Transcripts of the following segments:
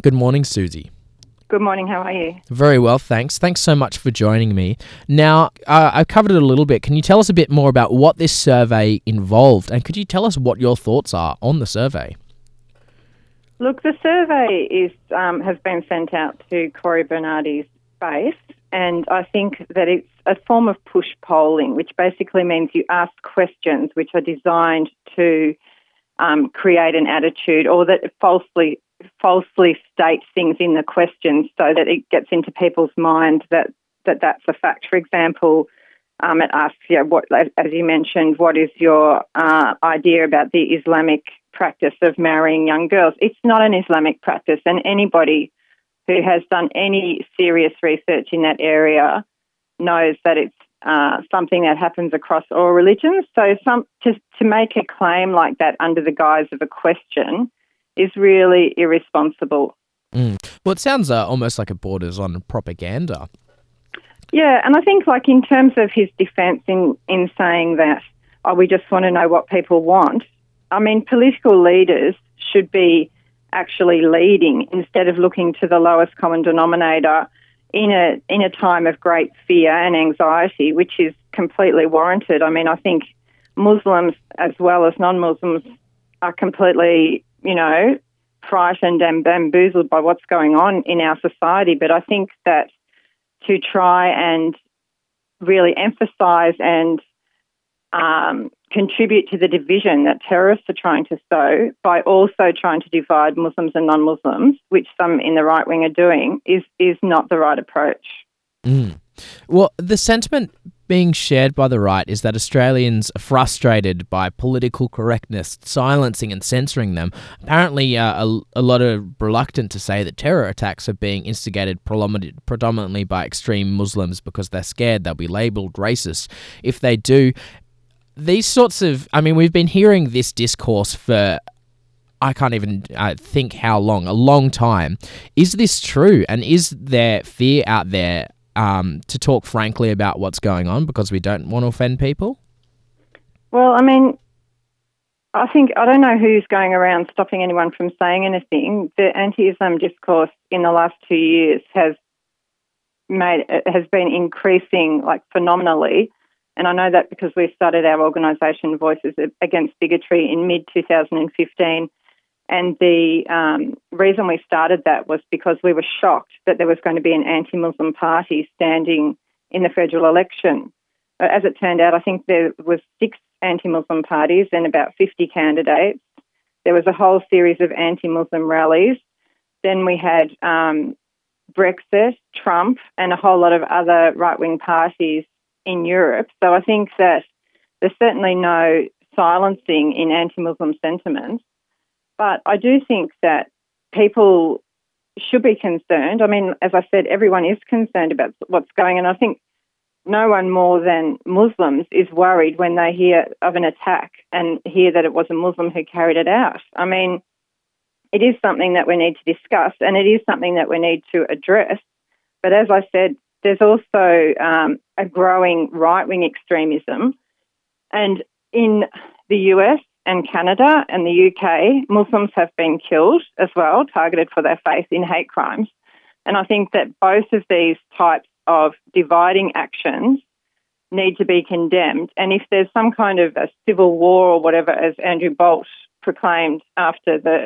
Good morning, Susie. Good morning, how are you? Very well, thanks. Thanks so much for joining me. Now, I covered it a little bit. Can you tell us a bit more about what this survey involved, and could you tell us what your thoughts are on the survey? Look, the survey has been sent out to Cory Bernardi's base, and I think that it's a form of push polling, which basically means you ask questions which are designed to create an attitude, or that falsely state things in the questions so that it gets into people's mind that's a fact. For example, it asks, what, as you mentioned, what is your idea about the Islamic practice of marrying young girls? It's not an Islamic practice, and anybody who has done any serious research in that area knows that it's something that happens across all religions. So to make a claim like that under the guise of a question is really irresponsible. Well, it sounds almost like it borders on propaganda. Yeah, and I think in terms of his defence in saying that, we just want to know what people want, I mean, political leaders should be actually leading instead of looking to the lowest common denominator in a time of great fear and anxiety, which is completely warranted. I mean, I think Muslims as well as non-Muslims are completely, frightened and bamboozled by what's going on in our society. But I think that to try and really emphasise and contribute to the division that terrorists are trying to sow by also trying to divide Muslims and non-Muslims, which some in the right wing are doing, is not the right approach. Well, the sentiment being shared by the right is that Australians are frustrated by political correctness, silencing and censoring them. Apparently, a lot are reluctant to say that terror attacks are being instigated predominantly by extreme Muslims because they're scared they'll be labelled racist if they do. These sorts of... I mean, we've been hearing this discourse for... I can't even think how long, a long time. Is this true? And is there fear out there to talk frankly about what's going on because we don't want to offend people? Well, I mean, I don't know who's going around stopping anyone from saying anything. The anti-Islam discourse in the last 2 years has been increasing phenomenally. And I know that because we started our organisation Voices Against Bigotry in mid-2015. And the reason we started that was because we were shocked that there was going to be an anti-Muslim party standing in the federal election. As it turned out, I think there was 6 anti-Muslim parties and about 50 candidates. There was a whole series of anti-Muslim rallies. Then we had Brexit, Trump, and a whole lot of other right-wing parties in Europe. So I think that there's certainly no silencing in anti-Muslim sentiments. But I do think that people should be concerned. I mean, as I said, everyone is concerned about what's going on. I think no one more than Muslims is worried when they hear of an attack and hear that it was a Muslim who carried it out. I mean, it is something that we need to discuss and it is something that we need to address. But as I said, there's also a growing right-wing extremism. And in the US and Canada and the UK, Muslims have been killed as well, targeted for their faith in hate crimes. And I think that both of these types of dividing actions need to be condemned. And if there's some kind of a civil war or whatever, as Andrew Bolt proclaimed after the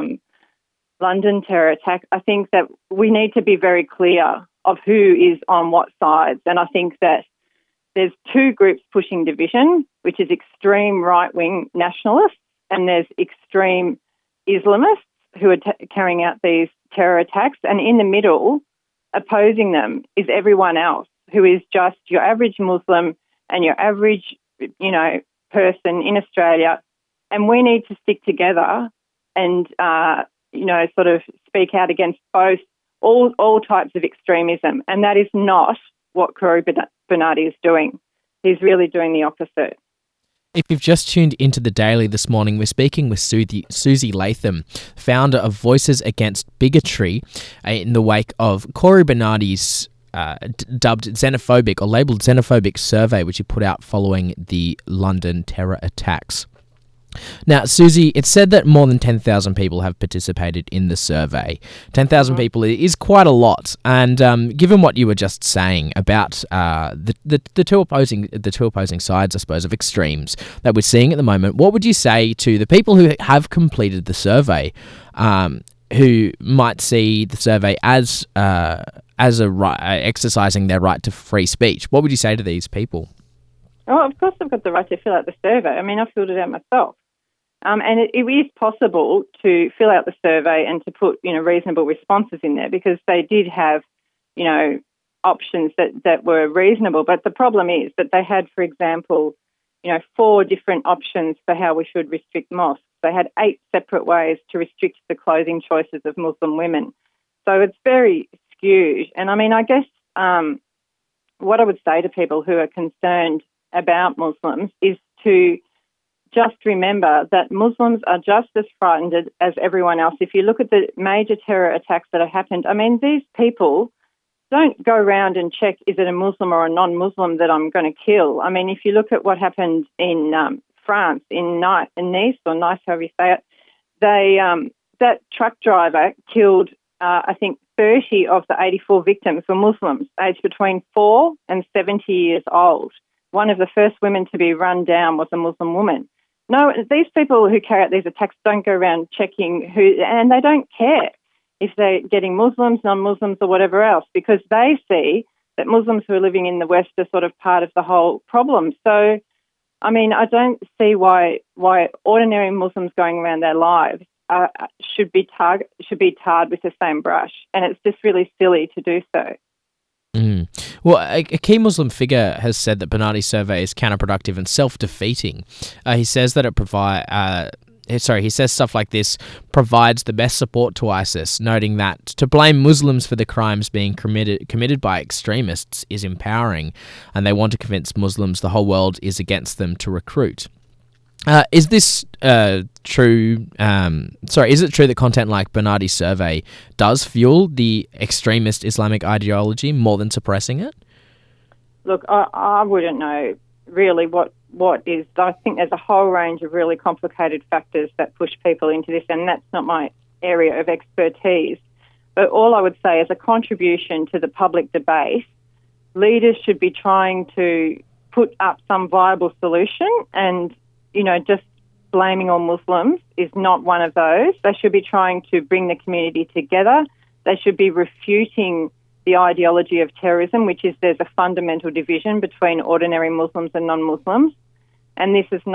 London terror attack, I think that we need to be very clear of who is on what sides. And I think that there's 2 groups pushing division, which is extreme right-wing nationalists, and there's extreme Islamists who are carrying out these terror attacks. And in the middle, opposing them, is everyone else who is just your average Muslim and your average, person in Australia. And we need to stick together and, sort of speak out against all types of extremism. And that is not what Cory Bernardi is doing. He's really doing the opposite. If you've just tuned into The Daily this morning, we're speaking with Susie Latham, founder of Voices Against Bigotry, in the wake of Cory Bernardi's dubbed xenophobic or labelled xenophobic survey, which he put out following the London terror attacks. Now, Susie, it's said that more than 10,000 people have participated in the survey. 10,000 people is quite a lot, and given what you were just saying about the two opposing sides, I suppose, of extremes that we're seeing at the moment, what would you say to the people who have completed the survey, who might see the survey as a right, exercising their right to free speech? What would you say to these people? Oh, of course I've got the right to fill out the survey. I mean, I filled it out myself. And it is possible to fill out the survey and to put, reasonable responses in there, because they did have, options that were reasonable. But the problem is that they had, for example, 4 different options for how we should restrict mosques. They had 8 separate ways to restrict the clothing choices of Muslim women. So it's very skewed. And I mean, I guess what I would say to people who are concerned about Muslims is to just remember that Muslims are just as frightened as everyone else. If you look at the major terror attacks that have happened, I mean, these people don't go around and check, is it a Muslim or a non-Muslim that I'm going to kill? I mean, if you look at what happened in France, in Nice, or Nice, however you say it, that truck driver killed, I think, 30 of the 84 victims were Muslims, aged between 4 and 70 years old. One of the first women to be run down was a Muslim woman. No, these people who carry out these attacks don't go around checking who, and they don't care if they're getting Muslims, non-Muslims or whatever else, because they see that Muslims who are living in the West are sort of part of the whole problem. So, I mean, I don't see why ordinary Muslims going around their lives should be tarred with the same brush, and it's just really silly to do so. Well, a key Muslim figure has said that Bernardi's survey is counterproductive and self-defeating. He says that he says stuff like this provides the best support to ISIS, noting that to blame Muslims for the crimes being committed by extremists is empowering, and they want to convince Muslims the whole world is against them to recruit. Is this true? Is it true that content like Bernardi's survey does fuel the extremist Islamic ideology more than suppressing it? Look, I wouldn't know really what is. I think there's a whole range of really complicated factors that push people into this, and that's not my area of expertise. But all I would say, as a contribution to the public debate, leaders should be trying to put up some viable solution, and just blaming all Muslims is not one of those. They should be trying to bring the community together. They should be refuting the ideology of terrorism, which is there's a fundamental division between ordinary Muslims and non-Muslims. And this is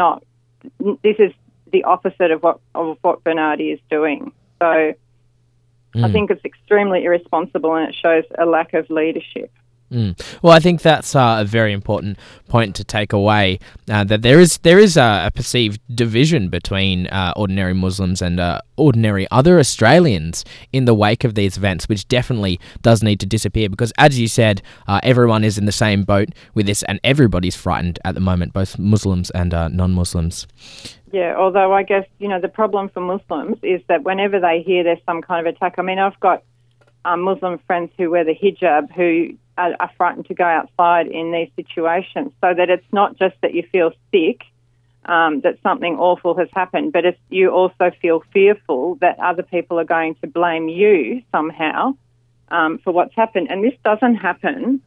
the opposite of what Bernardi is doing. So I think it's extremely irresponsible, and it shows a lack of leadership. Well, I think that's a very important point to take away, that there is a perceived division between ordinary Muslims and ordinary other Australians in the wake of these events, which definitely does need to disappear, because, as you said, everyone is in the same boat with this, and everybody's frightened at the moment, both Muslims and non-Muslims. Yeah, although I guess, the problem for Muslims is that whenever they hear there's some kind of attack, I mean, I've got Muslim friends who wear the hijab who are frightened to go outside in these situations, so that it's not just that you feel sick, that something awful has happened, but you also feel fearful that other people are going to blame you somehow for what's happened. And this doesn't happen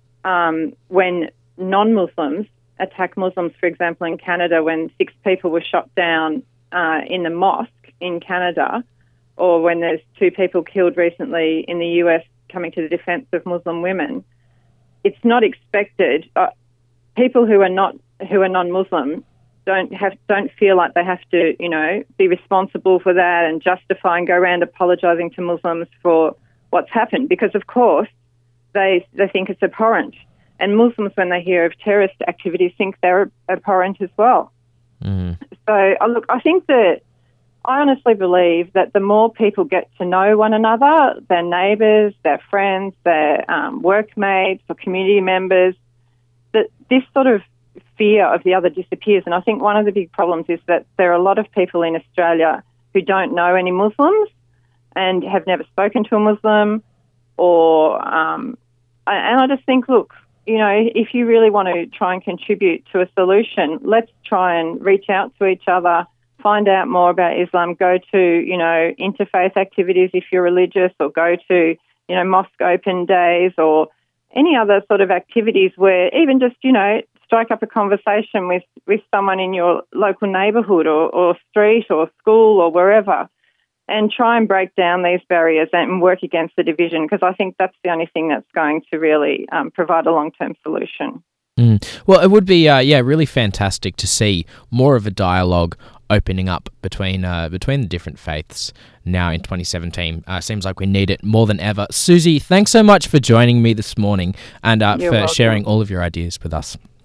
when non-Muslims attack Muslims. For example, in Canada, when 6 people were shot down in the mosque in Canada, or when there's 2 people killed recently in the US coming to the defence of Muslim women, it's not expected. People who are non-Muslim don't feel like they have to, be responsible for that and justify and go around apologising to Muslims for what's happened, because of course they think it's abhorrent. And Muslims, when they hear of terrorist activities, think they're abhorrent as well. So, look, I think that I honestly believe that the more people get to know one another, their neighbours, their friends, their workmates or community members, that this sort of fear of the other disappears. And I think one of the big problems is that there are a lot of people in Australia who don't know any Muslims and have never spoken to a Muslim, and I just think, look, if you really want to try and contribute to a solution, let's try and reach out to each other, find out more about Islam, go to, interfaith activities if you're religious, or go to, mosque open days or any other sort of activities where even just, strike up a conversation with someone in your local neighbourhood or street or school or wherever, and try and break down these barriers and work against the division, because I think that's the only thing that's going to really provide a long-term solution. Well, it would be, really fantastic to see more of a dialogue opening up between the different faiths now in 2017. Seems like we need it more than ever. Susie, thanks so much for joining me this morning and for welcome. sharing all of your ideas with us.